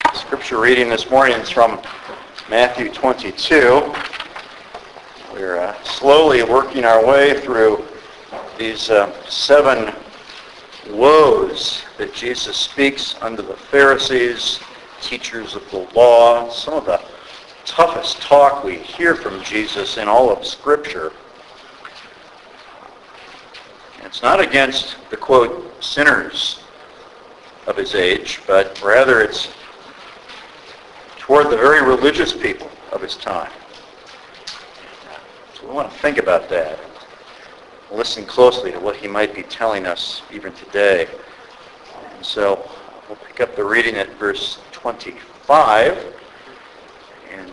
Scripture reading this morning is from Matthew 22. We're slowly working our way through these 7 woes that Jesus speaks unto the Pharisees, teachers of the law. Some of the toughest talk we hear from Jesus in all of Scripture. It's not against the, quote, sinners of his age, but rather it's toward the very religious people of his time. So we want to think about that. Listen closely to what he might be telling us even today. And so we'll pick up the reading at verse 25, and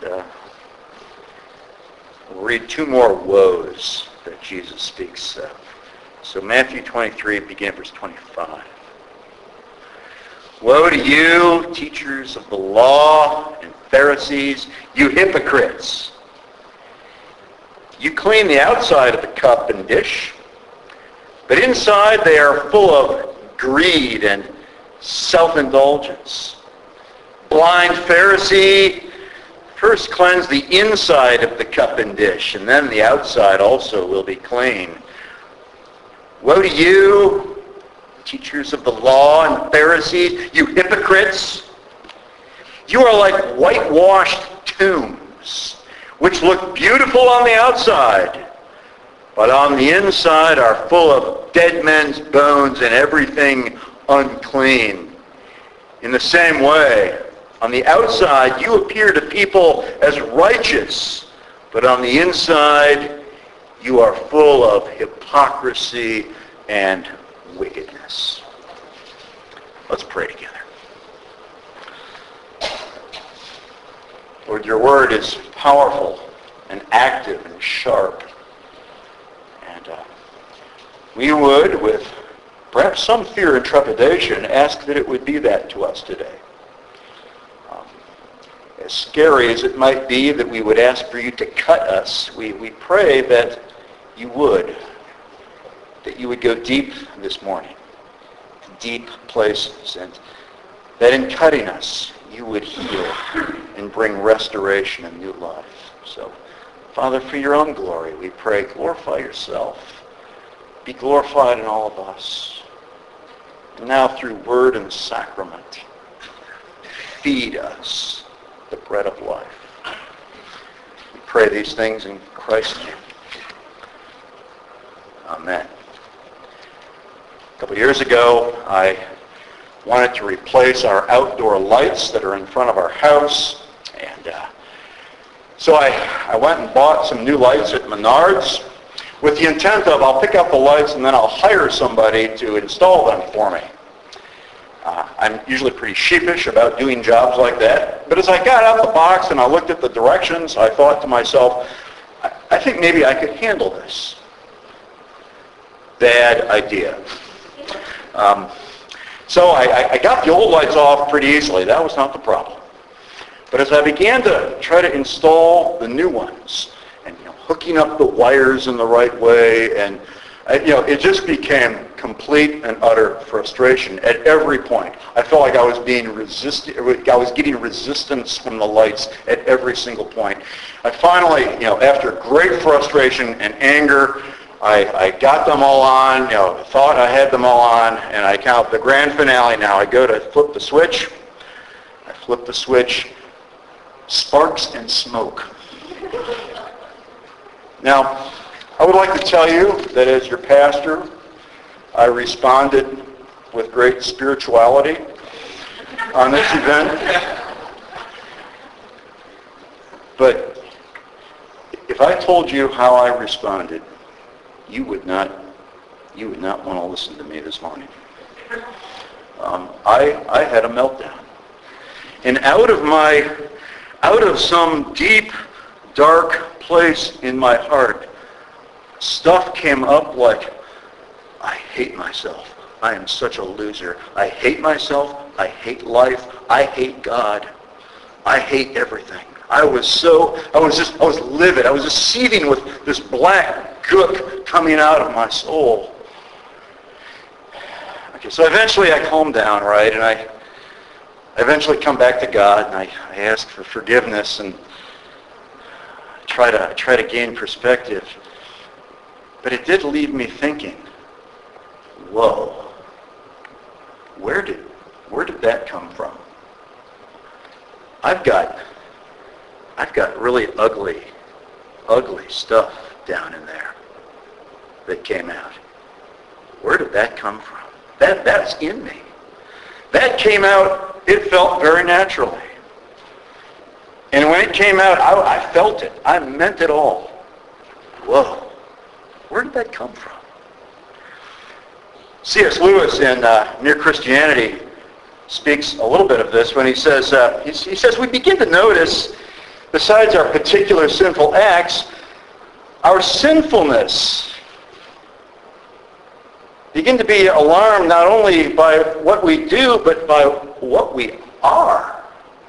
we'll read 2 more woes that Jesus speaks of. So Matthew 23, begin at verse 25. Woe to you, teachers of the law and Pharisees, you hypocrites! You clean the outside of the cup and dish, but inside they are full of greed and self-indulgence. Blind Pharisee, first cleanse the inside of the cup and dish, and then the outside also will be clean. Woe to you, teachers of the law and Pharisees, you hypocrites! You are like whitewashed tombs, which look beautiful on the outside, but on the inside are full of dead men's bones and everything unclean. In the same way, on the outside you appear to people as righteous, but on the inside you are full of hypocrisy and wickedness. Let's pray together. Lord, your word is powerful and active and sharp. And we would, with perhaps some fear and trepidation, ask that it would be that to us today. As scary as it might be that we would ask for you to cut us, we pray that you would go deep this morning, deep places, and that in cutting us, you would heal and bring restoration and new life. So, Father, for your own glory, we pray, glorify yourself. Be glorified in all of us. And now through word and sacrament, feed us the bread of life. We pray these things in Christ's name. Amen. A couple years ago, I wanted to replace our outdoor lights that are in front of our house. And so I went and bought some new lights at Menards with the intent of I'll pick up the lights and then I'll hire somebody to install them for me. I'm usually pretty sheepish about doing jobs like that. But as I got out the box and I looked at the directions, I thought to myself, I think maybe I could handle this. Bad idea. So I got the old lights off pretty easily. That was not the problem. But as I began to try to install the new ones and hooking up the wires in the right way, and it just became complete and utter frustration at every point. I felt like I was being I was getting resistance from the lights at every single point. I finally, after great frustration and anger, I got them all on, thought I had them all on, and I count the grand finale now. I go to flip the switch. I flip the switch. Sparks and smoke. Now, I would like to tell you that as your pastor, I responded with great spirituality on this event. But if I told you how I responded, you would not want to listen to me this morning. I had a meltdown. And out of some deep, dark place in my heart, stuff came up like, I hate myself. I am such a loser. I hate myself. I hate life. I hate God. I hate everything. I was livid. I was just seething with this black gook coming out of my soul. Okay, so eventually I calmed down, right, and I eventually come back to God and I ask for forgiveness and try to gain perspective. But it did leave me thinking, whoa, where did that come from? I've got really ugly stuff down in there that came out. Where did that come from? That's in me. That came out, it felt very naturally. And when it came out, I felt it. I meant it all. Whoa, where did that come from? C.S. Lewis in Mere Christianity speaks a little bit of this when he says we begin to notice, besides our particular sinful acts, our sinfulness. Begin to be alarmed not only by what we do, but by what we are.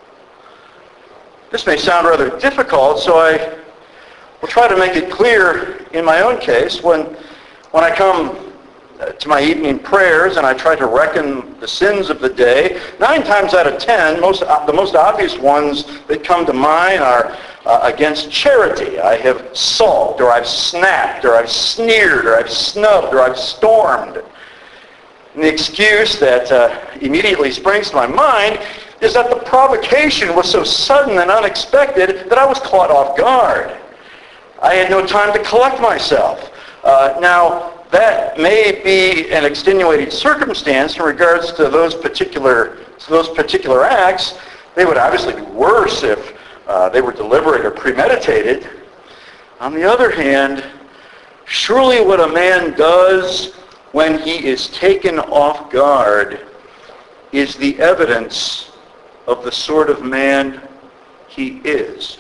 This may sound rather difficult, so I will try to make it clear in my own case. When I come to my evening prayers and I try to reckon the sins of the day, 9 times out of 10, the most obvious ones that come to mind are against charity. I have sulked, or I've snapped, or I've sneered, or I've snubbed, or I've stormed. And the excuse that immediately springs to my mind is that the provocation was so sudden and unexpected that I was caught off guard. I had no time to collect myself. Now, that may be an extenuating circumstance in regards to those particular acts. They would obviously be worse if they were deliberate or premeditated. On the other hand, surely what a man does when he is taken off guard is the evidence of the sort of man he is.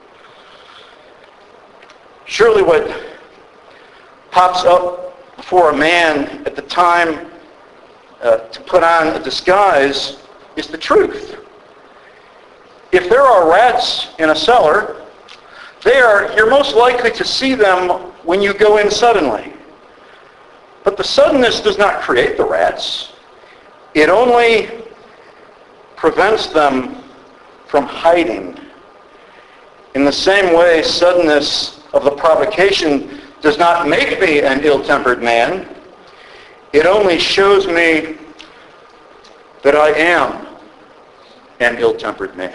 Surely what pops up for a man at the time to put on a disguise is the truth. If there are rats in a cellar, you're most likely to see them when you go in suddenly. But the suddenness does not create the rats. It only prevents them from hiding. In the same way, suddenness of the provocation does not make me an ill-tempered man. It only shows me that I am an ill-tempered man.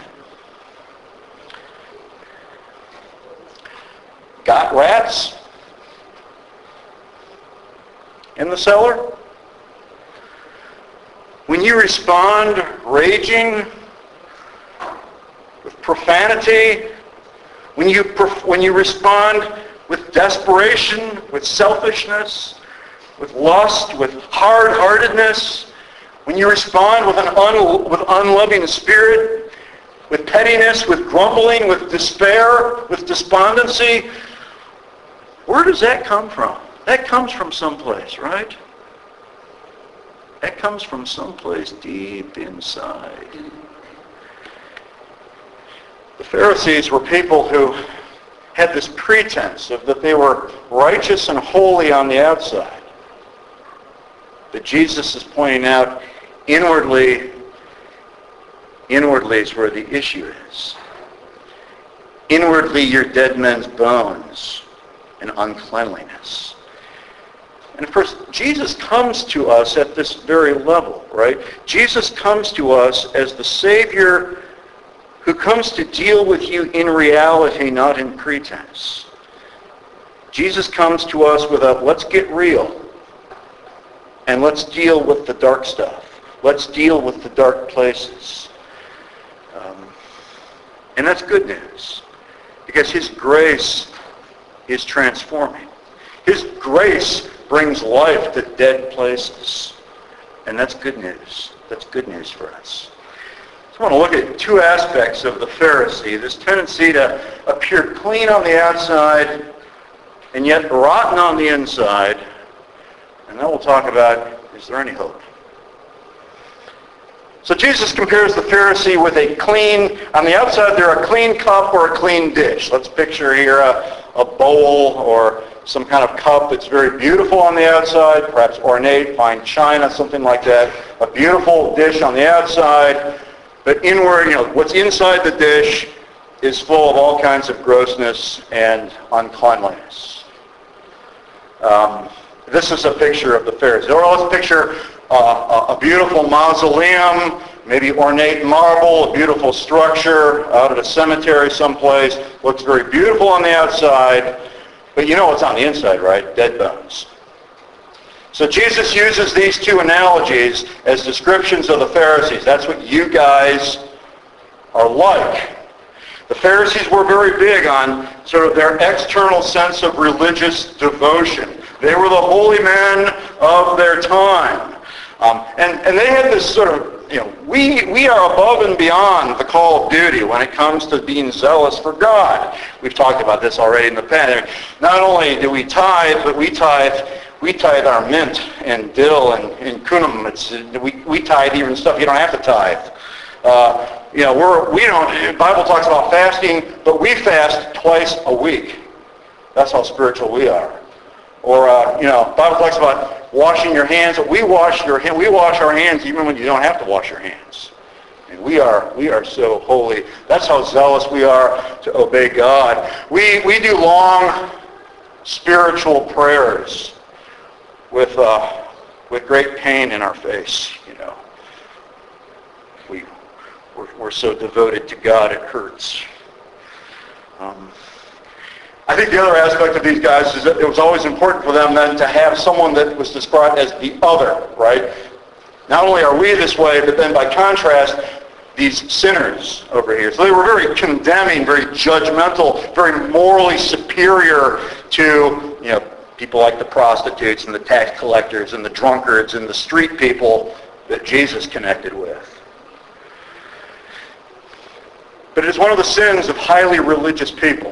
Got rats in the cellar? When you respond raging with profanity, when you respond with desperation, with selfishness, with lust, with hard-heartedness, when you respond with with unloving spirit, with pettiness, with grumbling, with despair, with despondency, where does that come from? That comes from someplace, right? That comes from someplace deep inside. The Pharisees were people who had this pretense of that they were righteous and holy on the outside. But Jesus is pointing out inwardly is where the issue is. Inwardly, you're dead men's bones and uncleanliness. And of course, Jesus comes to us at this very level, right? Jesus comes to us as the Savior who comes to deal with you in reality, not in pretense. Jesus comes to us with a, let's get real, and let's deal with the dark stuff. Let's deal with the dark places. And that's good news, because His grace is transforming. His grace brings life to dead places. And that's good news. That's good news for us. So I want to look at 2 aspects of the Pharisee, this tendency to appear clean on the outside and yet rotten on the inside. And then we'll talk about, is there any hope? So Jesus compares the Pharisee with a clean, on the outside they're a clean cup or a clean dish. Let's picture here a bowl or some kind of cup that's very beautiful on the outside, perhaps ornate, fine china, something like that. A beautiful dish on the outside, But inward, what's inside the dish is full of all kinds of grossness and uncleanliness. This is a picture of the Pharisees. Or let's picture a beautiful mausoleum, maybe ornate marble, a beautiful structure out at a cemetery someplace. Looks very beautiful on the outside, but you know what's on the inside, right? Dead bones. So Jesus uses these two analogies as descriptions of the Pharisees. That's what you guys are like. The Pharisees were very big on sort of their external sense of religious devotion. They were the holy men of their time. And they had this sort of, we are above and beyond the call of duty when it comes to being zealous for God. We've talked about this already in the past. Not only do we tithe, but we tithe our mint and dill and kunum. We tithe even stuff you don't have to tithe. We don't. The Bible talks about fasting, but we fast twice a week. That's how spiritual we are. Or the Bible talks about washing your hands. We wash our hands even when you don't have to wash your hands. And we are so holy. That's how zealous we are to obey God. We do long spiritual prayers with great pain in our face. We're so devoted to God it hurts. I think the other aspect of these guys is that it was always important for them then to have someone that was described as the other, right? Not only are we this way, but then by contrast, these sinners over here. So they were very condemning, very judgmental, very morally superior to, people like the prostitutes and the tax collectors and the drunkards and the street people that Jesus connected with. But it is one of the sins of highly religious people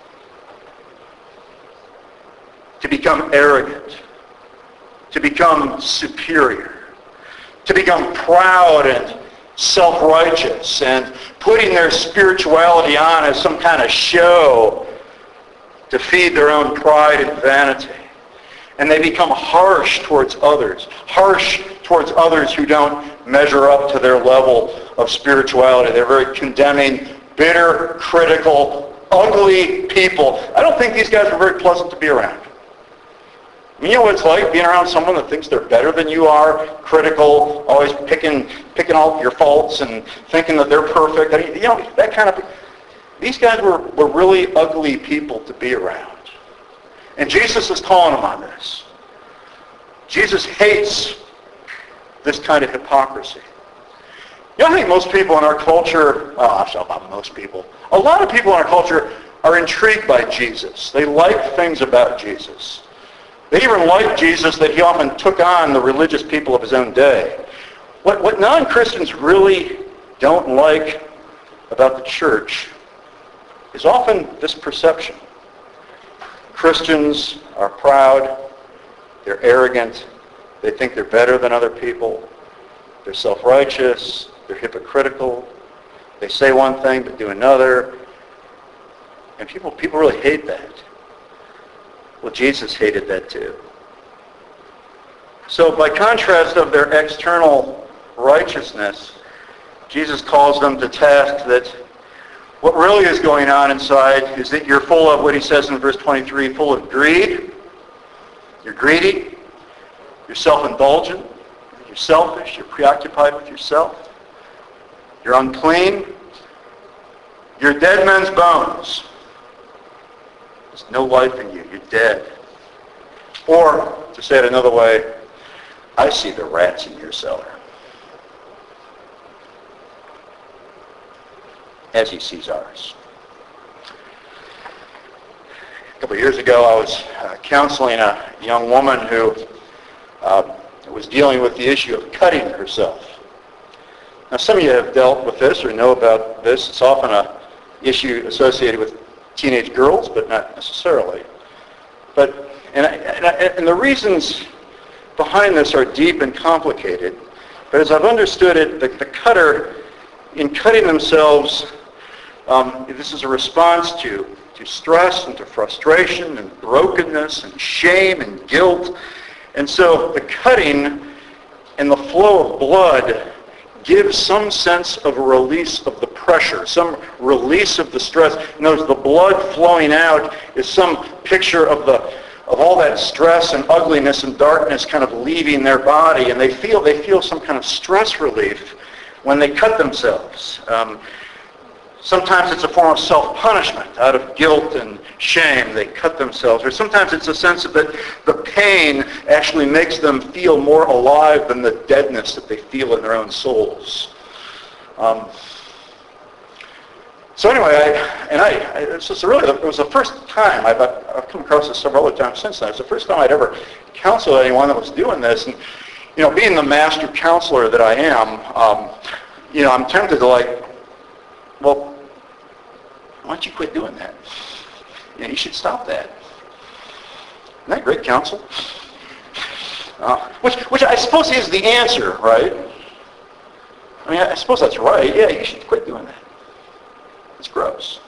to become arrogant, to become superior, to become proud and self-righteous and putting their spirituality on as some kind of show to feed their own pride and vanity. And they become harsh towards others who don't measure up to their level of spirituality. They're very condemning, bitter, critical, ugly people. I don't think these guys were very pleasant to be around. You know what it's like being around someone that thinks they're better than you are, critical, always picking out your faults and thinking that they're perfect. That kind of. These guys were really ugly people to be around. And Jesus is calling them on this. Jesus hates this kind of hypocrisy. I think most people in our culture, not most people, a lot of people in our culture are intrigued by Jesus. They like things about Jesus. They even like Jesus that he often took on the religious people of his own day. What non-Christians really don't like about the church is often this perception. Christians are proud, they're arrogant, they think they're better than other people, they're self-righteous, they're hypocritical, they say one thing but do another, and people really hate that. Well, Jesus hated that too. So by contrast of their external righteousness, Jesus calls them to task that what really is going on inside is that you're full of what he says in verse 23, full of greed. You're greedy. You're self-indulgent. You're selfish. You're preoccupied with yourself. You're unclean. You're dead men's bones. There's no life in you. You're dead. Or, to say it another way, I see the rats in your cellar. As he sees ours. A couple of years ago, I was counseling a young woman who was dealing with the issue of cutting herself. Now, some of you have dealt with this or know about this. It's often an issue associated with teenage girls, but not necessarily. And the reasons behind this are deep and complicated. But as I've understood it, the cutter, in cutting themselves, this is a response to stress and to frustration and brokenness and shame and guilt. And so the cutting and the flow of blood gives some sense of a release of the pressure, some release of the stress. Notice the blood flowing out is some picture of all that stress and ugliness and darkness kind of leaving their body, and they feel some kind of stress relief when they cut themselves. Sometimes it's a form of self-punishment. Out of guilt and shame, they cut themselves. Or sometimes it's a sense that the pain actually makes them feel more alive than the deadness that they feel in their own souls. So anyway, it was the first time, I've come across this several other times since then. It's the first time I'd ever counseled anyone that was doing this. And, being the master counselor that I am, I'm tempted to well, why don't you quit doing that? You should stop that. Isn't that great counsel? Which I suppose is the answer, right? I suppose that's right. Yeah, you should quit doing that. It's gross.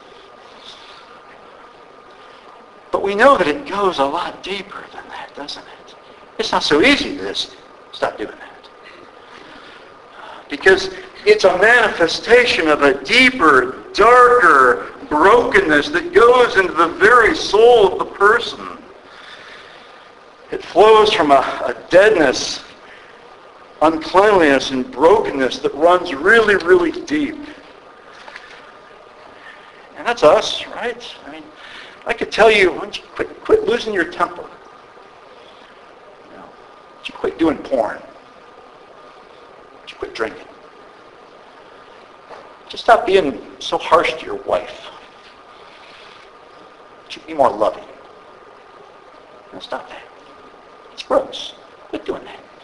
But we know that it goes a lot deeper than that, doesn't it? It's not so easy to just stop doing that. Because it's a manifestation of a deeper, darker brokenness that goes into the very soul of the person. It flows from a deadness, uncleanliness, and brokenness that runs really, really deep. And that's us, right? I could tell you, why don't you quit losing your temper? Why don't you quit doing porn? Why don't you quit drinking? Just stop being so harsh to your wife. Should be more loving. Stop that. It's gross. Quit doing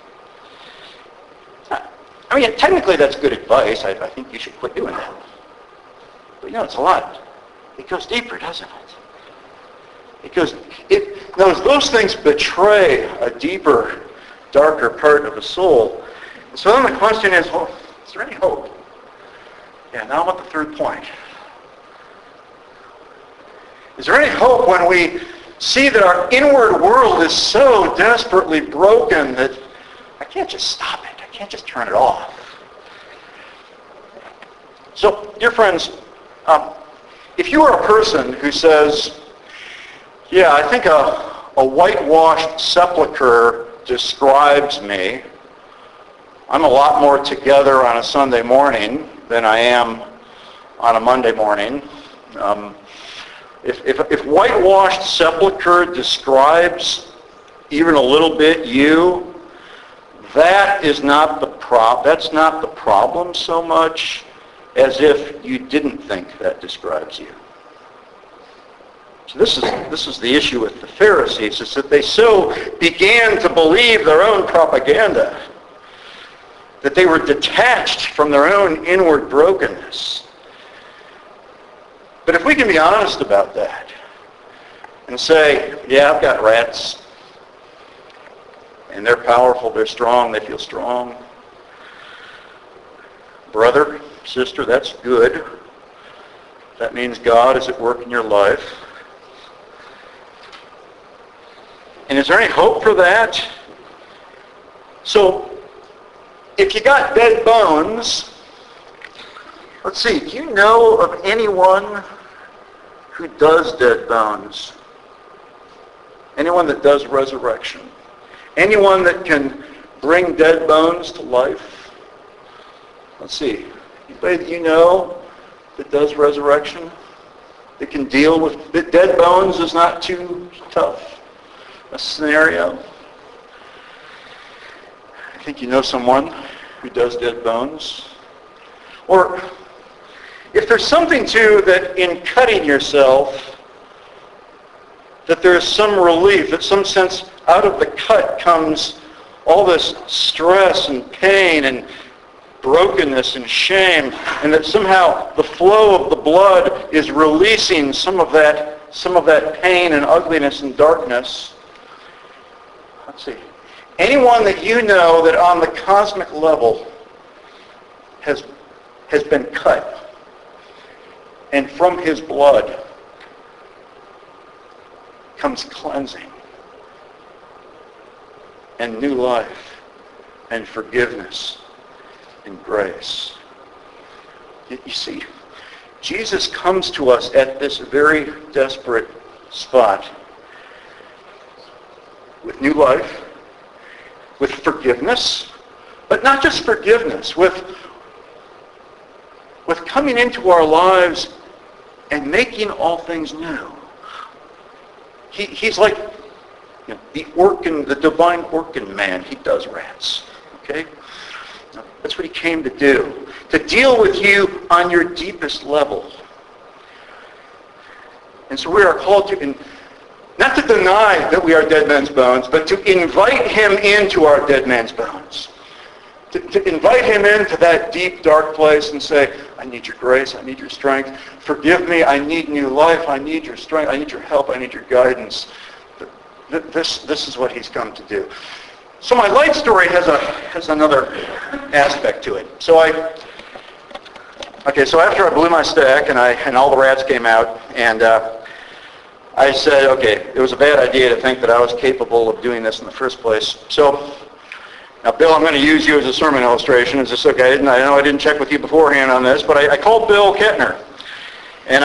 that. Technically that's good advice. I think you should quit doing that. But it's a lot. It goes deeper, doesn't it? Those things betray a deeper, darker part of the soul. So then the question is, is there any hope? Yeah, now I'm at the third point. Is there any hope when we see that our inward world is so desperately broken that I can't just stop it. I can't just turn it off. So, dear friends, if you are a person who says, yeah, I think a whitewashed sepulcher describes me. I'm a lot more together on a Sunday morning than I am on a Monday morning. If whitewashed sepulcher describes even a little bit you, that's not the problem so much as if you didn't think that describes you. So this is the issue with the Pharisees, is that they so began to believe their own propaganda that they were detached from their own inward brokenness. But if we can be honest about that and say, yeah, I've got rats, and they're powerful, they're strong, they feel strong. Brother, sister, that's good. That means God is at work in your life. And is there any hope for that? So, if you got dead bones, let's see, do you know of anyone who does dead bones? Anyone that does resurrection? Anyone that can bring dead bones to life? Let's see, anybody that you know that does resurrection? That can deal with dead bones is not too tough a scenario. I think you know someone who does dead bones. Or if there's something too that in cutting yourself, that there's some relief, that some sense out of the cut comes all this stress and pain and brokenness and shame, and that somehow the flow of the blood is releasing some of that pain and ugliness and darkness. Let's see. Anyone that you know that on the cosmic level has been cut, and from his blood comes cleansing and new life and forgiveness and grace. You see, Jesus comes to us at this very desperate spot with new life, with forgiveness, but not just forgiveness, with coming into our lives and making all things new. He's like the divine organ man. He does rats. Okay? That's what he came to do. To deal with you on your deepest level. And so we are called to, not to deny that we are dead men's bones, but to invite him into our dead man's bones. To invite him into that deep, dark place and say, I need your grace, I need your strength. Forgive me, I need new life, I need your strength, I need your help, I need your guidance. This is what he's come to do. So my light story has another aspect to it. So after I blew my stack and all the rats came out, and I said, okay, it was a bad idea to think that I was capable of doing this in the first place. So now, Bill, I'm going to use you as a sermon illustration. Is this okay? And I know I didn't check with you beforehand on this, but I called Bill Kettner, and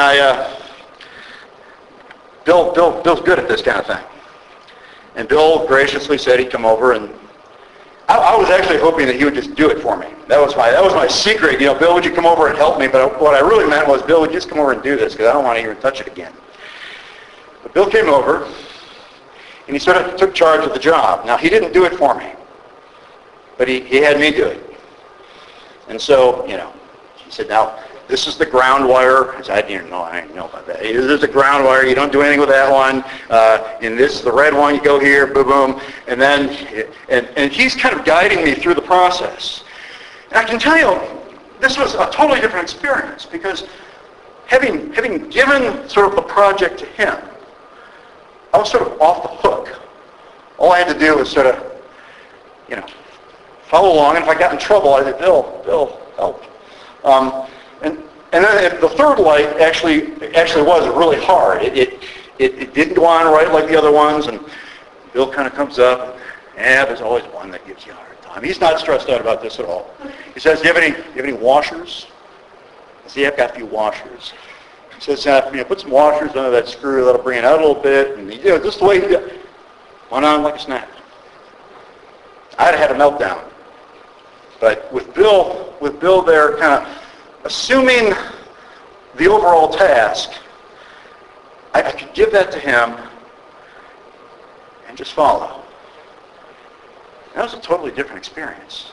Bill's good at this kind of thing. And Bill graciously said he'd come over, and I was actually hoping that he would just do it for me. That was my secret. Bill, would you come over and help me? But what I really meant was, Bill, would you just come over and do this, because I don't want to even touch it again. But Bill came over, and he sort of took charge of the job. Now, he didn't do it for me, but he had me do it. And so, he said, now, this is the ground wire. I didn't know about that. This is the ground wire. You don't do anything with that one. And this is the red one. You go here, boom, boom. And then, and he's kind of guiding me through the process. And I can tell you, this was a totally different experience, because having given sort of the project to him, I was sort of off the hook. All I had to do was sort of, follow along. And if I got in trouble, I said, Bill, help. And then the third light actually was really hard. It didn't go on right like the other ones, and Bill kind of comes up, and there's always one that gives you a hard time. He's not stressed out about this at all. He says, do you have any washers? I say, I've got a few washers. He says, put some washers under that screw, that'll bring it out a little bit, and just the way he did it. Went on like a snap. I'd have had a meltdown. But with Bill there kind of assuming the overall task, I could give that to him and just follow. That was a totally different experience.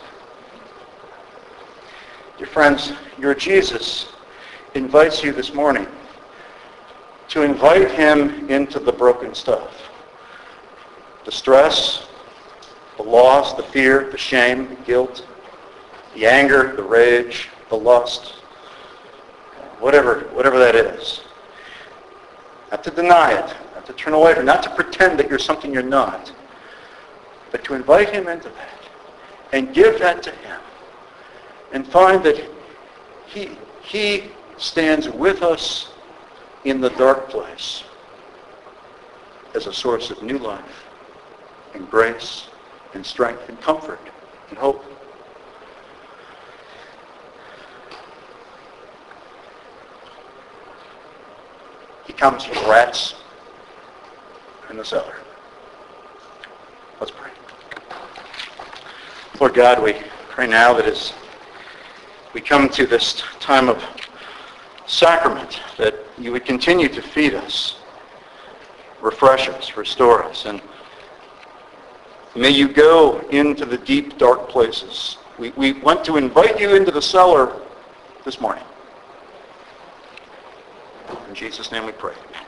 Dear friends, your Jesus invites you this morning to invite him into the broken stuff. The stress, the loss, the fear, the shame, the guilt, the anger, the rage, the lust, whatever that is. Not to deny it, not to turn away from it, not to pretend that you're something you're not, but to invite him into that and give that to him and find that he stands with us in the dark place as a source of new life and grace and strength and comfort and hope. He comes with rats in the cellar. Let's pray. Lord God, we pray now that as we come to this time of sacrament, that you would continue to feed us, refresh us, restore us, and may you go into the deep, dark places. We want to invite you into the cellar this morning. In Jesus' name we pray.